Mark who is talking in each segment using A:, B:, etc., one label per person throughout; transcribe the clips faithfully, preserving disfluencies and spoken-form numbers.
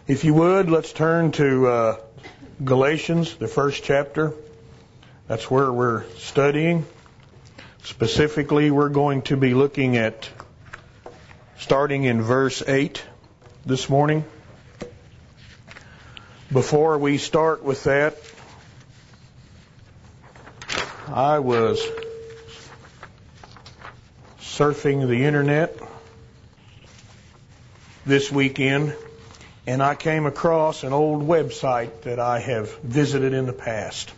A: If you would, let's turn to uh, Galatians, the first chapter. That's where we're studying. Specifically, we're going to be looking at starting in verse eight this morning. Before we start with that, I was surfing the internet this weekend, and I came across an old website that I have visited in the past.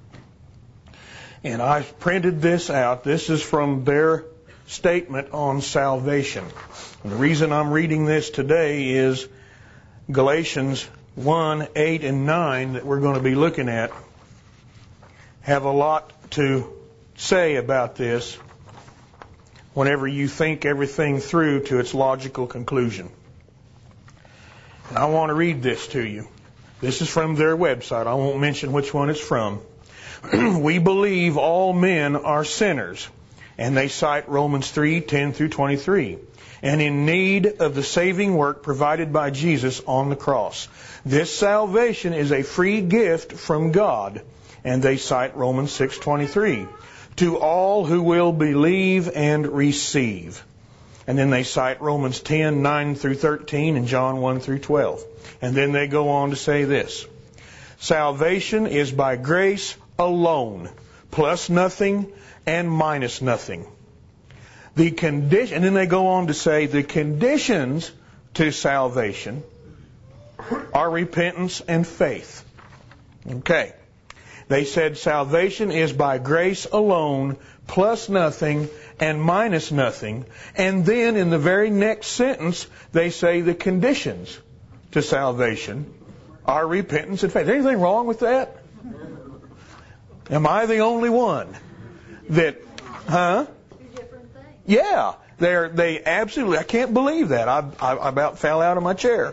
A: And I printed this out. This is from their statement on salvation. And the reason I'm reading this today is Galatians one, eight, and nine that we're going to be looking at have a lot to say about this whenever you think everything through to its logical conclusion. And I want to read this to you. This is from their website. I won't mention which one it's from. We believe all men are sinners, and they cite Romans three, ten through twenty-three, and in need of the saving work provided by Jesus on the cross. This salvation is a free gift from God, and they cite Romans six, twenty-three, to all who will believe and receive. And then they cite Romans ten, nine through thirteen, and John one through twelve. And then they go on to say this: salvation is by grace alone, plus nothing and minus nothing. The condition, and then they go on to say the conditions to salvation are repentance and faith. Okay. They said salvation is by grace alone, plus nothing and minus nothing. And then in the very next sentence, they say the conditions to salvation are repentance and faith. Is there anything wrong with that? Am I the only one that, huh?
B: Two different things.
A: Yeah, they're, they absolutely, I can't believe that. I, I, I about fell out of my chair.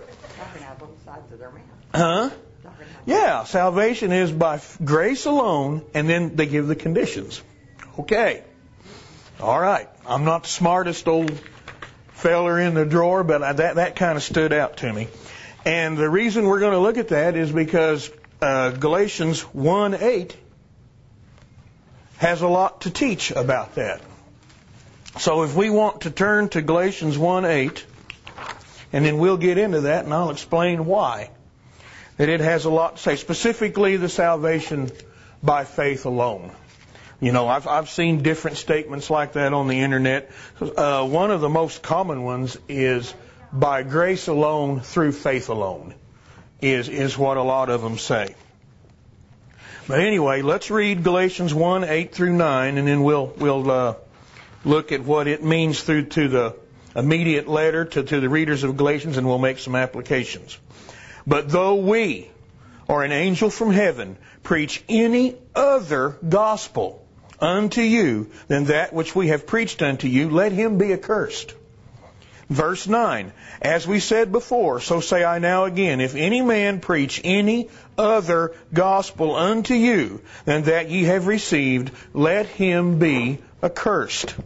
A: Huh? Yeah, salvation is by grace alone, and then they give the conditions. Okay. All right. I'm not the smartest old feller in the drawer, but I, that, that kind of stood out to me. And the reason we're going to look at that is because uh, Galatians one, eight has a lot to teach about that. So if we want to turn to Galatians one, eight, and then we'll get into that, and I'll explain why. That it has a lot to say, specifically the salvation by faith alone. You know, I've I've seen different statements like that on the internet. Uh, one of the most common ones is by grace alone, through faith alone, is is what a lot of them say. But anyway, let's read Galatians one, eight through nine, and then we'll we'll uh, look at what it means through to the immediate letter to, to the readers of Galatians, and we'll make some applications. But though we, or an angel from heaven, preach any other gospel unto you than that which we have preached unto you, let him be accursed. Verse nine, as we said before, so say I now again, if any man preach any other gospel unto you than that ye have received, let him be accursed.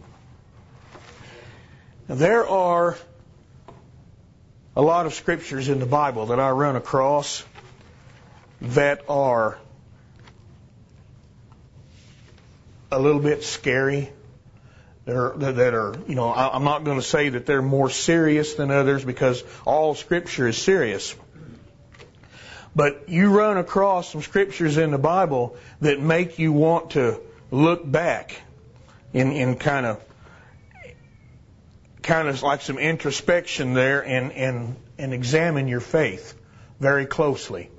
A: Now, there are a lot of scriptures in the Bible that I run across that are a little bit scary. That are, that are, you know, I'm not going to say that they're more serious than others because all Scripture is serious. But you run across some scriptures in the Bible that make you want to look back in, in kind of kind of like some introspection there and, and, and examine your faith very closely.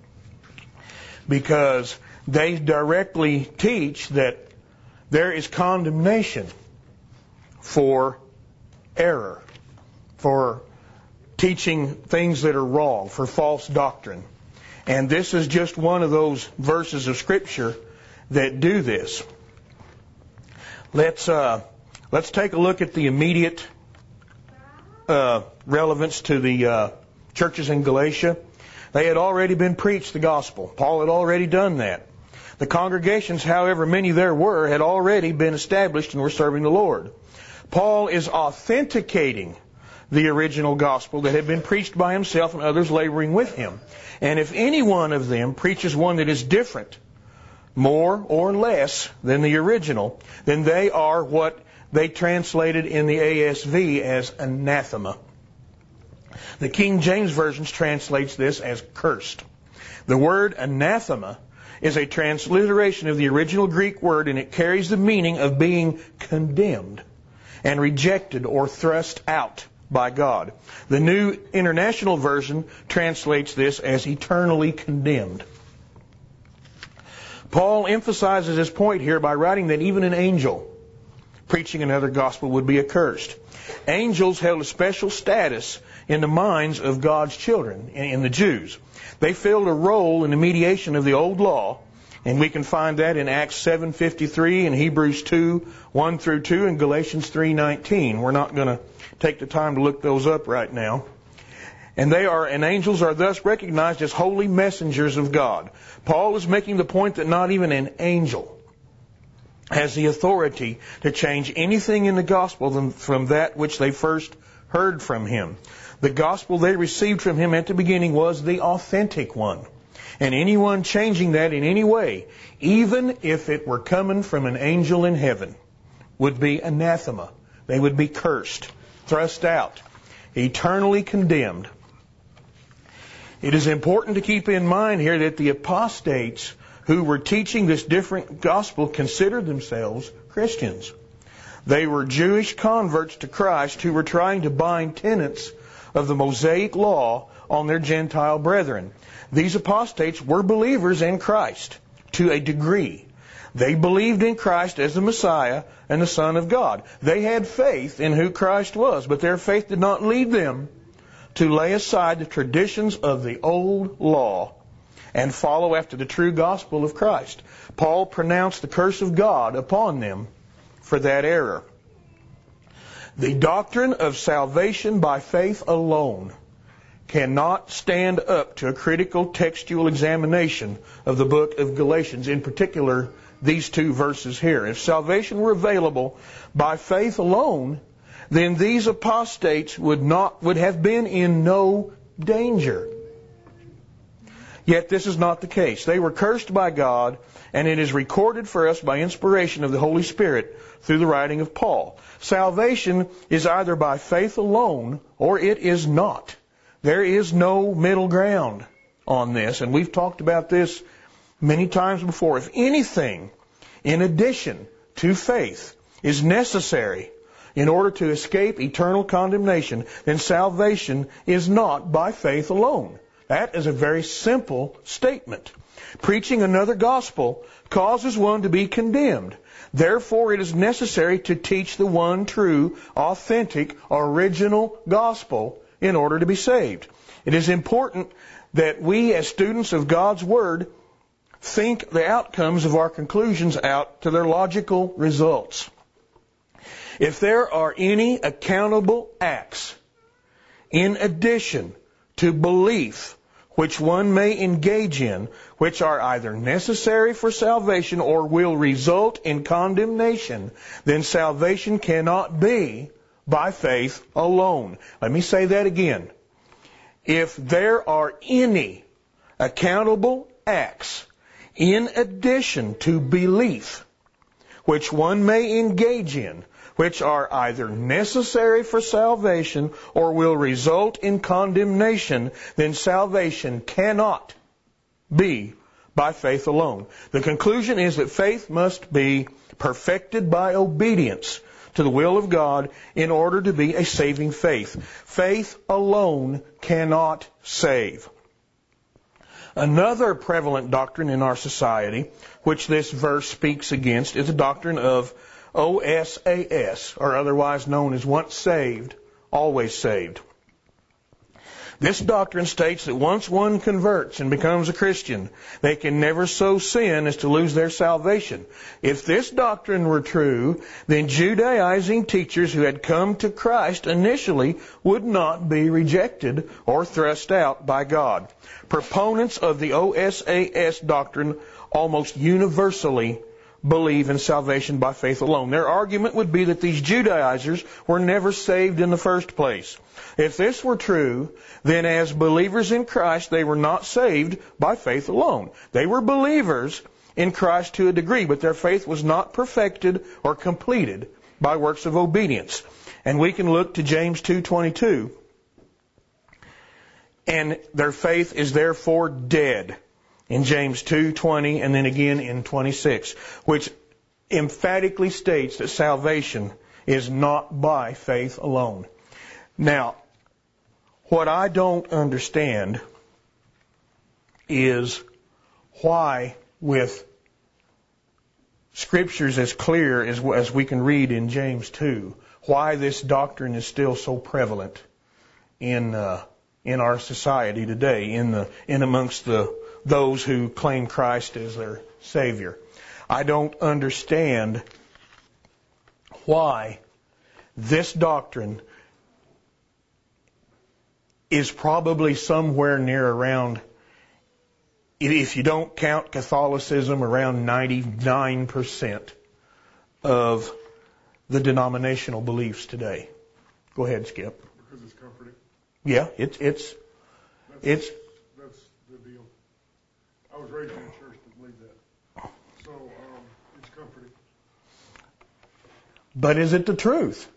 A: Because they directly teach that there is condemnation for error, for teaching things that are wrong, for false doctrine. And this is just one of those verses of Scripture that do this. Let's uh, let's take a look at the immediate uh, relevance to the uh, churches in Galatia. They had already been preached the gospel. Paul had already done that. The congregations, however many there were, had already been established and were serving the Lord. Paul is authenticating the original gospel that had been preached by himself and others laboring with him. And if any one of them preaches one that is different, more or less than the original, then they are what they translated in the A S V as anathema. The King James Version translates this as cursed. The word anathema is a transliteration of the original Greek word, and it carries the meaning of being condemned and rejected or thrust out by God. The New International Version translates this as eternally condemned. Paul emphasizes his point here by writing that even an angel preaching another gospel would be accursed. Angels held a special status in the minds of God's children, in the Jews. They filled a role in the mediation of the old law, and we can find that in Acts seven fifty-three and Hebrews two, one through two, and Galatians three nineteen. We're not going to take the time to look those up right now. And they are, and angels are thus recognized as holy messengers of God. Paul is making the point that not even an angel has the authority to change anything in the gospel from that which they first heard from him. The gospel they received from him at the beginning was the authentic one. And anyone changing that in any way, even if it were coming from an angel in heaven, would be anathema. They would be cursed, thrust out, eternally condemned. It is important to keep in mind here that the apostates who were teaching this different gospel considered themselves Christians. They were Jewish converts to Christ who were trying to bind tenets of the Mosaic law on their Gentile brethren. These apostates were believers in Christ to a degree. They believed in Christ as the Messiah and the Son of God. They had faith in who Christ was, but their faith did not lead them to lay aside the traditions of the old law and follow after the true gospel of Christ. Paul pronounced the curse of God upon them for that error. The doctrine of salvation by faith alone cannot stand up to a critical textual examination of the book of Galatians, in particular these two verses here. If salvation were available by faith alone, then these apostates would not would have been in no danger. Yet this is not the case. They were cursed by God, and it is recorded for us by inspiration of the Holy Spirit through the writing of Paul. Salvation is either by faith alone or it is not. There is no middle ground on this, and we've talked about this many times before. If anything in addition to faith is necessary in order to escape eternal condemnation, then salvation is not by faith alone. That is a very simple statement. Preaching another gospel causes one to be condemned. Therefore, it is necessary to teach the one true, authentic, original gospel in order to be saved. It is important that we, as students of God's Word, think the outcomes of our conclusions out to their logical results. If there are any accountable acts in addition to belief which one may engage in, which are either necessary for salvation or will result in condemnation, then salvation cannot be by faith alone. Let me say that again. If there are any accountable acts in addition to belief which one may engage in, which are either necessary for salvation or will result in condemnation, then salvation cannot be by faith alone. The conclusion is that faith must be perfected by obedience to the will of God in order to be a saving faith. Faith alone cannot save. Another prevalent doctrine in our society, which this verse speaks against, is the doctrine of O S A S, or otherwise known as once saved, always saved. This doctrine states that once one converts and becomes a Christian, they can never so sin as to lose their salvation. If this doctrine were true, then Judaizing teachers who had come to Christ initially would not be rejected or thrust out by God. Proponents of the O S A S doctrine almost universally believe in salvation by faith alone. Their argument would be that these Judaizers were never saved in the first place. If this were true, then as believers in Christ, they were not saved by faith alone. They were believers in Christ to a degree, but their faith was not perfected or completed by works of obedience. And we can look to James two twenty-two. And their faith is therefore dead. In James two twenty and then again in twenty-six, which emphatically states that salvation is not by faith alone. Now, what I don't understand is why, with scriptures as clear as, as we can read in James two, why this doctrine is still so prevalent in uh, in our society today, in the in amongst the those who claim Christ as their Savior. I don't understand why this doctrine is probably somewhere near around, if you don't count Catholicism, around ninety-nine percent of the denominational beliefs today. Go ahead, Skip.
B: Because it's comforting.
A: Yeah, it's it's
B: that's,
A: it's.
B: That's the deal. I was raised in a church that believed that, so um, it's comforting.
A: But is it the truth?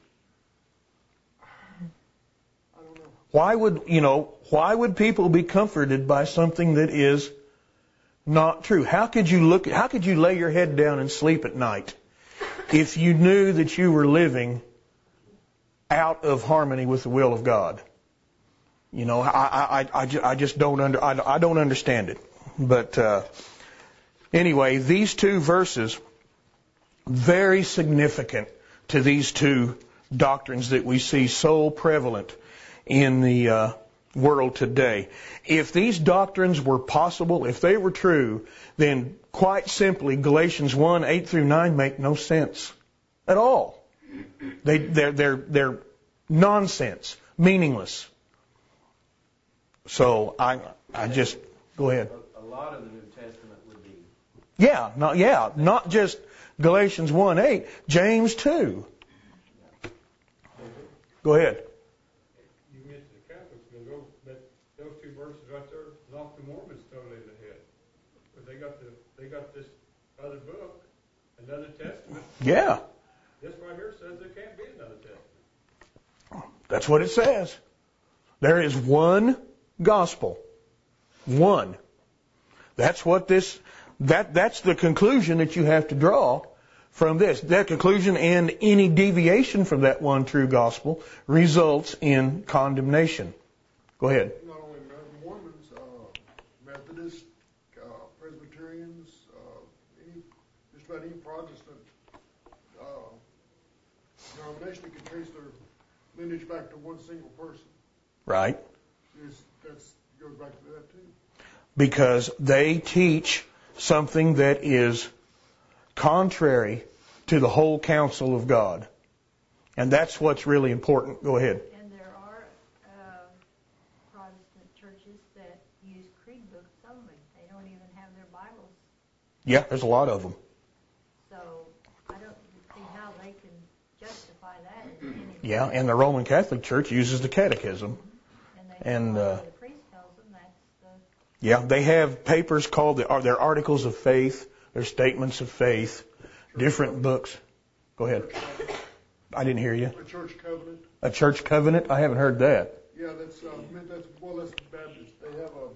B: I don't know.
A: Why would you know? Why would people be comforted by something that is not true? How could you look? How could you lay your head down and sleep at night if you knew that you were living out of harmony with the will of God? You know, I I I, I just don't under I, I don't understand it. But uh, anyway, these two verses very significant to these two doctrines that we see so prevalent in the uh, world today. If these doctrines were possible, if they were true, then quite simply Galatians one, eight through nine make no sense at all. They, they're, they're, they're nonsense, meaningless. So I, I just, go ahead.
C: A lot of the New Testament would be.
A: Yeah, not, yeah, not just Galatians one, eight, James two. Go ahead.
D: You mentioned the Catholics, but those, but those two verses right there knock the Mormons totally in the head. But they got the they got this other book, another testament.
A: Yeah.
D: This right here says there can't be another testament.
A: That's what it says. There is one gospel. One. That's what this, that, that's the conclusion that you have to draw from this. That conclusion and any deviation from that one true gospel results in condemnation. Go ahead.
B: Not only Mormons, uh, Methodists, uh, Presbyterians, uh, any, just about any Protestant uh, denomination that can trace their lineage back to one single person.
A: Right.
B: Is, that's goes back to that too.
A: Because they teach something that is contrary to the whole counsel of God. And that's what's really important. Go ahead.
E: And there are uh, Protestant churches that use creed books only. They don't even have their Bibles.
A: Yeah, there's a lot of them.
E: So I don't see how they can justify that in any way.
A: Yeah, and the Roman Catholic Church uses the Catechism.
E: And, they
A: And uh,
E: the priest tells them that's the...
A: yeah, they have papers called the, are their articles of faith, their statements of faith, different books. Go ahead. I didn't hear you.
B: A church covenant.
A: A church covenant? I haven't heard that.
B: Yeah, that's, uh, that's well, that's the Baptist. They have a,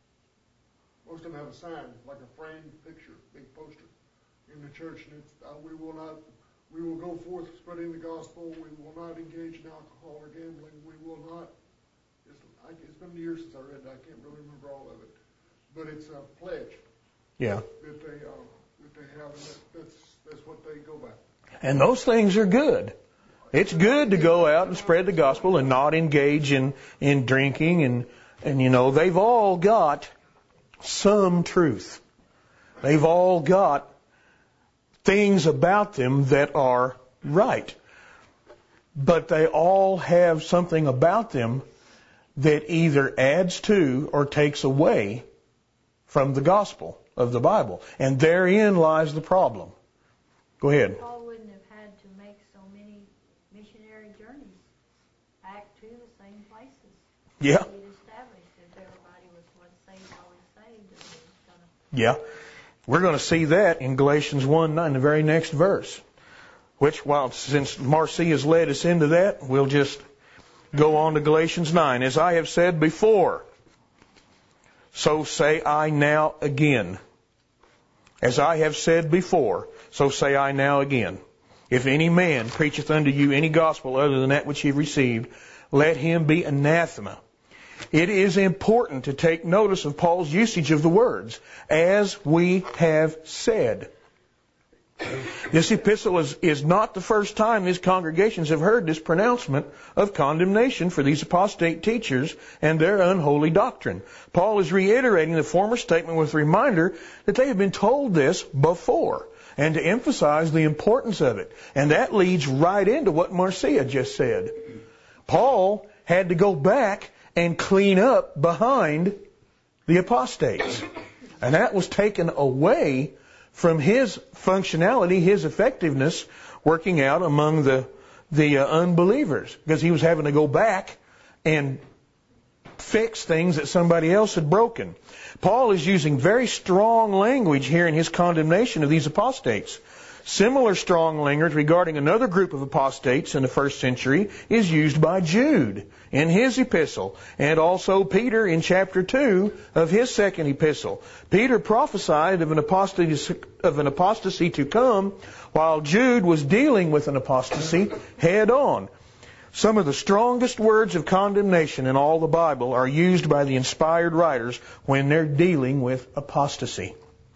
B: most of them have a sign, like a framed picture, big poster in the church, and it's, uh, we will not, we will go forth spreading the gospel, we will not engage in alcohol or gambling, we will not, it's, I, it's been years since I read it, I can't really remember all of it, but it's a pledge.
A: Yeah.
B: That they, uh, that they have, and that, that's, that's what they go by.
A: And those things are good. It's good to go out and spread the gospel and not engage in, in drinking and, and, you know, they've all got some truth. They've all got things about them that are right. But they all have something about them that either adds to or takes away from the gospel of the Bible. And therein lies the problem. Go ahead.
E: Paul wouldn't have had to make so many missionary journeys back to the same places.
A: Yeah.
E: He'd established if everybody was once saved, always saved. And he was gonna...
A: Yeah. We're going to see that in Galatians one nine, the very next verse. Which, while since Marcy has led us into that, we'll just go on to Galatians nine. As I have said before, so say I now again. As I have said before, so say I now again. If any man preacheth unto you any gospel other than that which ye received, let him be anathema. It is important to take notice of Paul's usage of the words, as we have said. This epistle is, is not the first time these congregations have heard this pronouncement of condemnation for these apostate teachers and their unholy doctrine. Paul is reiterating the former statement with a reminder that they have been told this before, and to emphasize the importance of it. And that leads right into what Marcia just said. Paul had to go back and clean up behind the apostates. And that was taken away from his functionality, his effectiveness, working out among the the uh, unbelievers, because he was having to go back and fix things that somebody else had broken. Paul is using very strong language here in his condemnation of these apostates. Similar strong language regarding another group of apostates in the first century is used by Jude in his epistle, and also Peter in chapter two of his second epistle. Peter prophesied of an apostasy, of an apostasy to come, while Jude was dealing with an apostasy head on. Some of the strongest words of condemnation in all the Bible are used by the inspired writers when they're dealing with apostasy.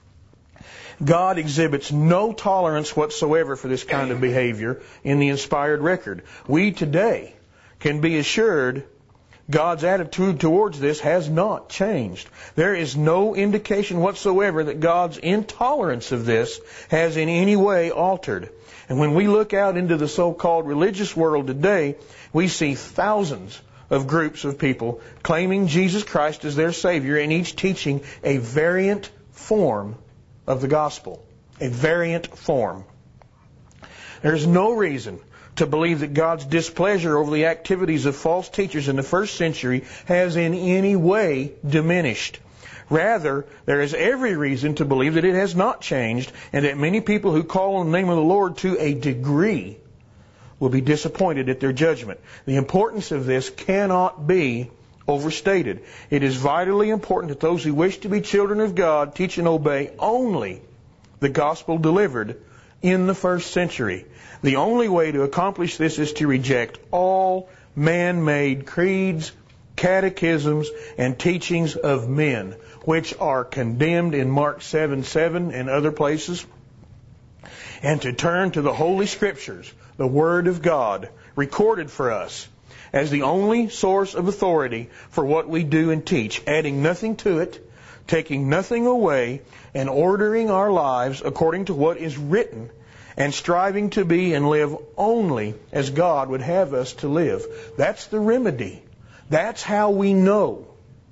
A: God exhibits no tolerance whatsoever for this kind of behavior in the inspired record. We today can be assured God's attitude towards this has not changed. There is no indication whatsoever that God's intolerance of this has in any way altered. And when we look out into the so-called religious world today, we see thousands of groups of people claiming Jesus Christ as their Savior, and each teaching a variant form of the gospel. A variant form. There's no reason to believe that God's displeasure over the activities of false teachers in the first century has in any way diminished. Rather, there is every reason to believe that it has not changed, and that many people who call on the name of the Lord to a degree will be disappointed at their judgment. The importance of this cannot be overstated. It is vitally important that those who wish to be children of God teach and obey only the gospel delivered in the first century. The only way to accomplish this is to reject all man-made creeds, catechisms, and teachings of men, which are condemned in Mark seven seven and other places, and to turn to the Holy Scriptures, the Word of God, recorded for us, as the only source of authority for what we do and teach, adding nothing to it, taking nothing away, and ordering our lives according to what is written, and striving to be and live only as God would have us to live. That's the remedy. That's how we know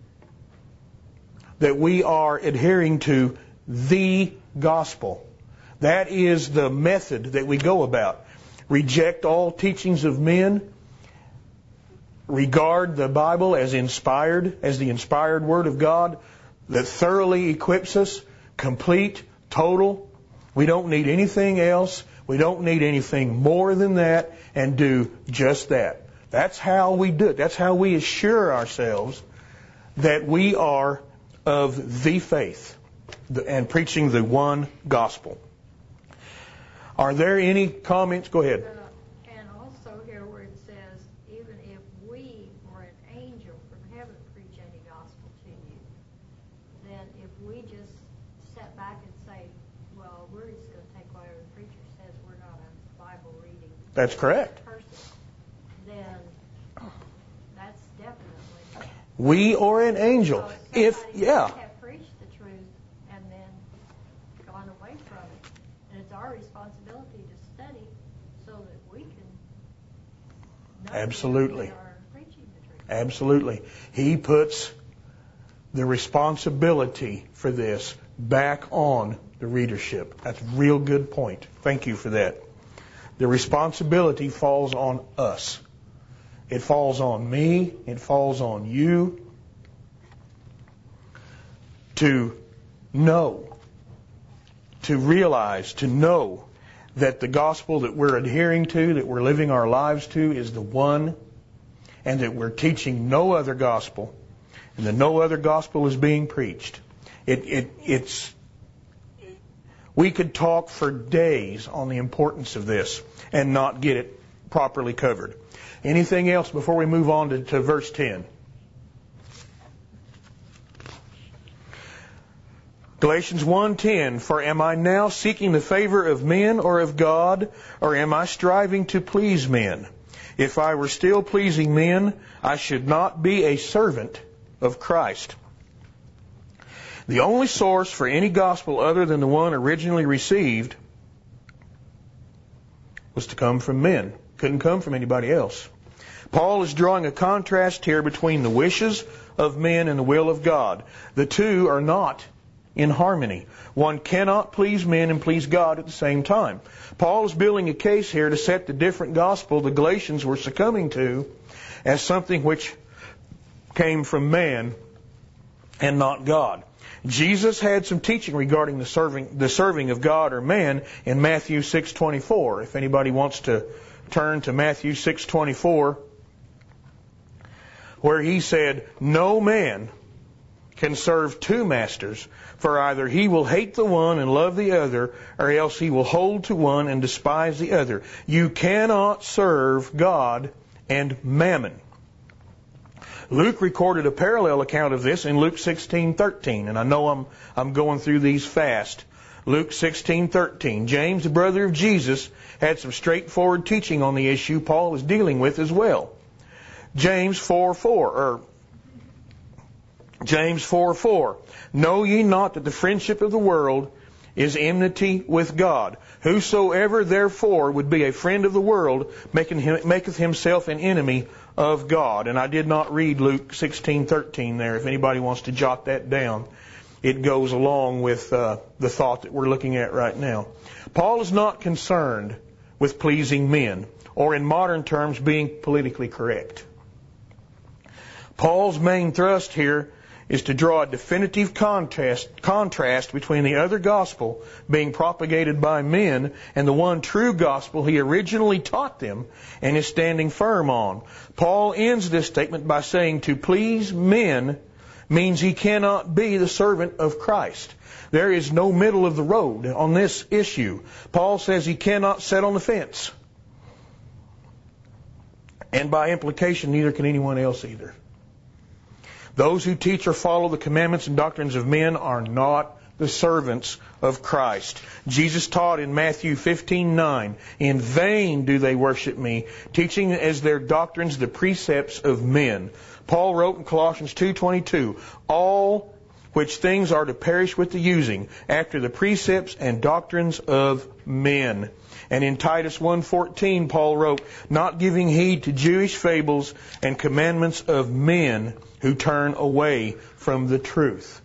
A: that we are adhering to the gospel. That is the method that we go about. Reject all teachings of men. Regard the Bible as inspired, as the inspired Word of God that thoroughly equips us, complete, total. We don't need anything else. We don't need anything more than that, and do just that. That's how we do it. That's how we assure ourselves that we are of the faith and preaching the one gospel. Are there any comments? Go ahead.
E: Uh, and also here where it says, even if we or an angel from heaven preach any gospel to you, then if we just step back and say, well, we're just going to take whatever the preacher says, we're not a Bible reading
A: That's correct.
E: person, then that's definitely...
A: We or an angel.
E: So
A: If,
E: somebody
A: yeah.
E: could have preached the truth and then gone away from it. And it's our responsibility to study so that we can know
A: Absolutely.
E: that we are preaching the truth.
A: Absolutely. He puts the responsibility for this back on the readership. That's a real good point. Thank you for that. The responsibility falls on us. It falls on me. It falls on you to know, to realize, to know that the gospel that we're adhering to, that we're living our lives to, is the one, and that we're teaching no other gospel, and that no other gospel is being preached. It, it, it's, we could talk for days on the importance of this and not get it properly covered. Anything else before we move on to, to verse ten? Galatians one ten, for am I now seeking the favor of men or of God, or am I striving to please men? If I were still pleasing men, I should not be a servant of Christ. The only source for any gospel other than the one originally received was to come from men. Couldn't come from anybody else. Paul is drawing a contrast here between the wishes of men and the will of God. The two are not in harmony. One cannot please men and please God at the same time. Paul is building a case here to set the different gospel the Galatians were succumbing to as something which came from man and not God. Jesus had some teaching regarding the serving the serving of God or man in Matthew six twenty-four. If anybody wants to turn to Matthew six twenty-four, where he said, no man can serve two masters, for either he will hate the one and love the other, or else he will hold to one and despise the other. You cannot serve God and mammon. Luke recorded a parallel account of this in Luke sixteen thirteen, and I know I'm I'm going through these fast. Luke sixteen thirteen. James, the brother of Jesus, had some straightforward teaching on the issue Paul was dealing with as well. James four four, or James four four. Know ye not that the friendship of the world is enmity with God? Whosoever therefore would be a friend of the world maketh himself an enemy of God. And I did not read Luke sixteen thirteen there. If anybody wants to jot that down, it goes along with uh, the thought that we're looking at right now. Paul is not concerned with pleasing men, or in modern terms, being politically correct. Paul's main thrust here is to draw a definitive contrast, contrast between the other gospel being propagated by men and the one true gospel he originally taught them and is standing firm on. Paul ends this statement by saying to please men means he cannot be the servant of Christ. There is no middle of the road on this issue. Paul says he cannot sit on the fence. And by implication, neither can anyone else either. Those who teach or follow the commandments and doctrines of men are not the servants of Christ. Jesus taught in Matthew fifteen nine, in vain do they worship me, teaching as their doctrines the precepts of men. Paul wrote in Colossians two twenty-two, all which things are to perish with the using, after the precepts and doctrines of men. And in Titus one fourteen, Paul wrote, not giving heed to Jewish fables and commandments of men who turn away from the truth.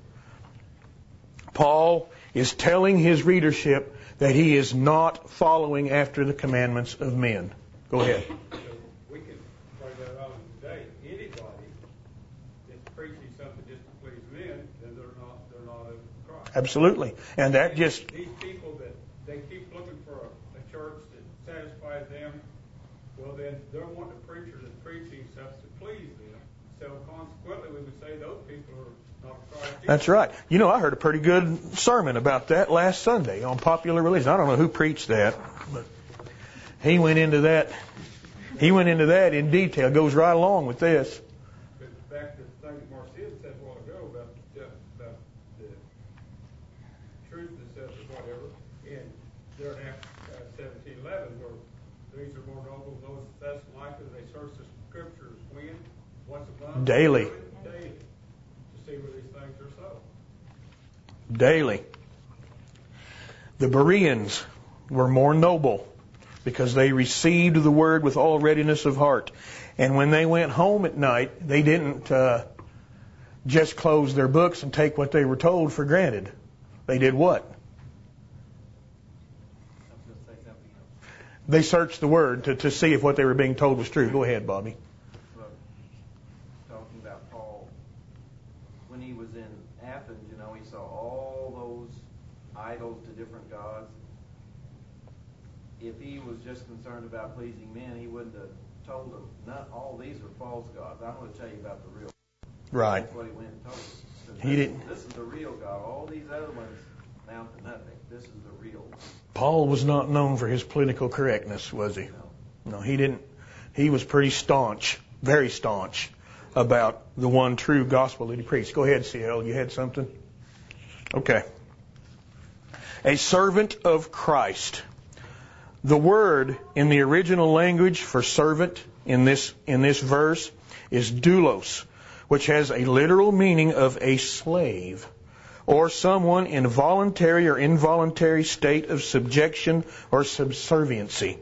A: Paul is telling his readership that he is not following after the commandments of men. Go ahead.
D: So we can play that on today. Anybody that's preaching something just to please men, then they're not they're not of Christ.
A: Absolutely. And that just...
D: These people that they keep looking for a, a church that satisfies them, well then they're wanting a preacher that's preaching stuff to please them. So consequently, we would say those people are not Christ.
A: That's right. You know, I heard a pretty good sermon about that last Sunday on popular religion. I don't know who preached that, but he went into that. He went into that in detail. It goes right along with this.
D: But back to the thing that Marcia said a while ago about the, about the truthness of it, whatever, and there in Acts uh, seventeen eleven, where these are more noble than those of Thessalonica, they search the scriptures when. Once a month?
A: Daily.
D: Daily. To see where these things are so.
A: Daily. The Bereans were more noble because they received the word with all readiness of heart. And when they went home at night, they didn't uh, just close their books and take what they were told for granted. They did what? they searched the Word to, to see if what they were being told was true. Go ahead, Bobby.
C: Well, talking about Paul, when he was in Athens, you know, he saw all those idols to different gods. If he was just concerned about pleasing men, he wouldn't have told them, not all these are false gods. I'm going to tell you about the real.
A: Right.
C: That's what he went and told them.
A: He
C: this,
A: didn't.
C: This is the real God. All these other ones amount to nothing. This is the real.
A: Paul was not known for his political correctness, was he?
C: No.
A: No, he didn't. He was pretty staunch, very staunch about the one true gospel that he preached. Go ahead, C L. You had something? Okay. A servant of Christ. The word in the original language for servant in this in this verse is doulos, which has a literal meaning of a slave or someone in voluntary or involuntary state of subjection or subserviency.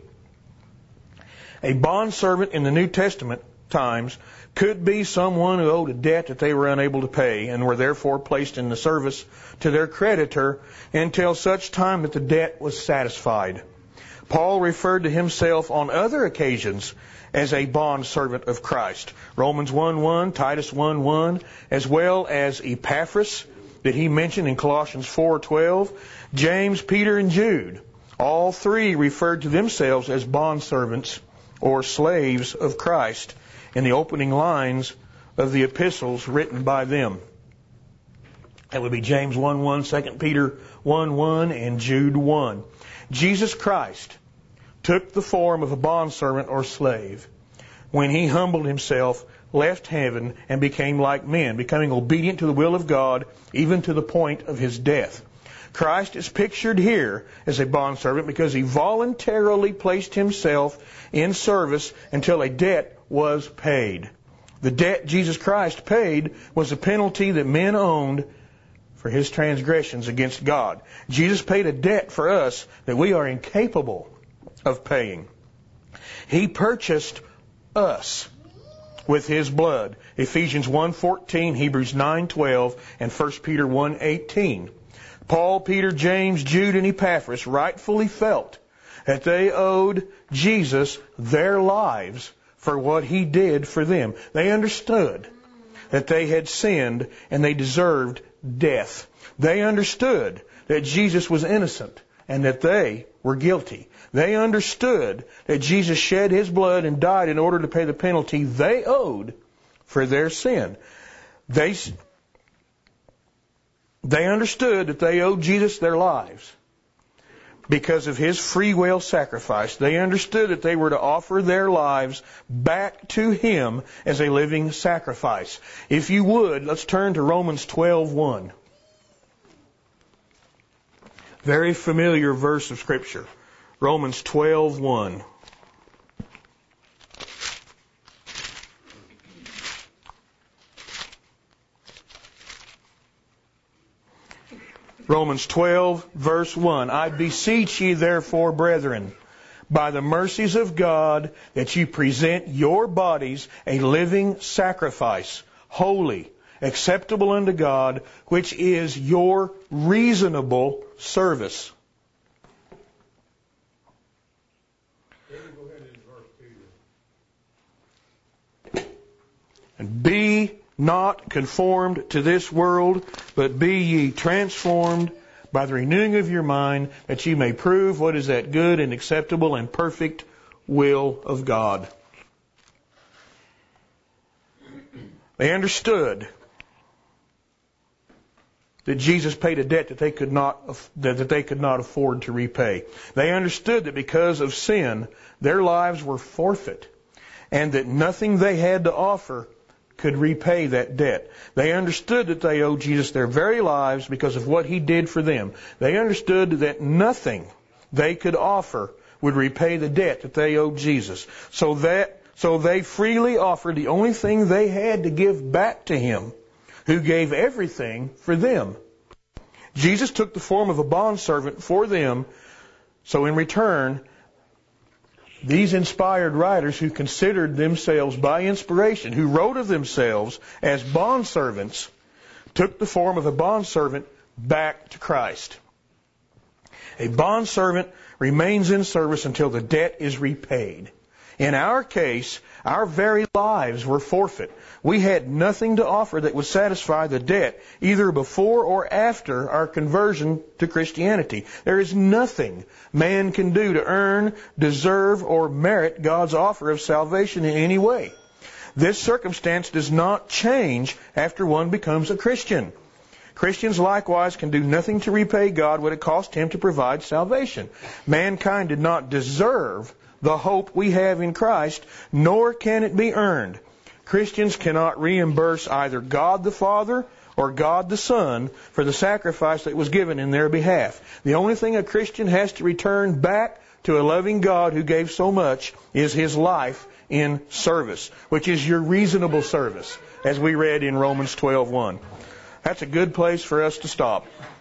A: A bondservant in the New Testament times could be someone who owed a debt that they were unable to pay and were therefore placed in the service to their creditor until such time that the debt was satisfied. Paul referred to himself on other occasions as a bondservant of Christ. Romans one one, Titus one one, as well as Epaphras that he mentioned in Colossians four twelve, James, Peter, and Jude. All three referred to themselves as bondservants or slaves of Christ in the opening lines of the epistles written by them. That would be James one one, Second Peter one one, and Jude one. Jesus Christ took the form of a bondservant or slave when he humbled himself, left heaven, and became like men, becoming obedient to the will of God, even to the point of his death. Christ is pictured here as a bondservant because he voluntarily placed himself in service until a debt was paid. The debt Jesus Christ paid was a penalty that men owned for his transgressions against God. Jesus paid a debt for us that we are incapable of paying. He purchased us with his blood. Ephesians one fourteen, Hebrews nine twelve, and First Peter one eighteen. Paul, Peter, James, Jude, and Epaphras rightfully felt that they owed Jesus their lives for what he did for them. They understood that they had sinned and they deserved death. They understood that Jesus was innocent and that they were guilty. They understood that Jesus shed his blood and died in order to pay the penalty they owed for their sin. They, they understood that they owed Jesus their lives because of his free will sacrifice. They understood that they were to offer their lives back to him as a living sacrifice. If you would, let's turn to Romans twelve one. Very familiar verse of Scripture. Romans twelve one. Romans twelve, verse one. I beseech ye therefore, brethren, by the mercies of God, that you present your bodies a living sacrifice, holy, acceptable unto God, which is your reasonable service. And be not conformed to this world, but be ye transformed by the renewing of your mind, that ye may prove what is that good and acceptable and perfect will of God. They understood that Jesus paid a debt that they could not that they could not afford to repay. They understood that because of sin, their lives were forfeit, and that nothing they had to offer could repay that debt. They understood that they owed Jesus their very lives because of what he did for them. They understood that nothing they could offer would repay the debt that they owed Jesus. So that so they freely offered the only thing they had to give back to him, who gave everything for them. Jesus took the form of a bondservant for them, so in return, these inspired writers who considered themselves by inspiration, who wrote of themselves as bondservants, took the form of a bondservant back to Christ. A bondservant remains in service until the debt is repaid. In our case, our very lives were forfeit. We had nothing to offer that would satisfy the debt, either before or after our conversion to Christianity. There is nothing man can do to earn, deserve, or merit God's offer of salvation in any way. This circumstance does not change after one becomes a Christian. Christians likewise can do nothing to repay God what it cost Him to provide salvation. Mankind did not deserve the hope we have in Christ, nor can it be earned. Christians cannot reimburse either God the Father or God the Son for the sacrifice that was given in their behalf. The only thing a Christian has to return back to a loving God who gave so much is his life in service, which is your reasonable service, as we read in Romans twelve one. That's a good place for us to stop.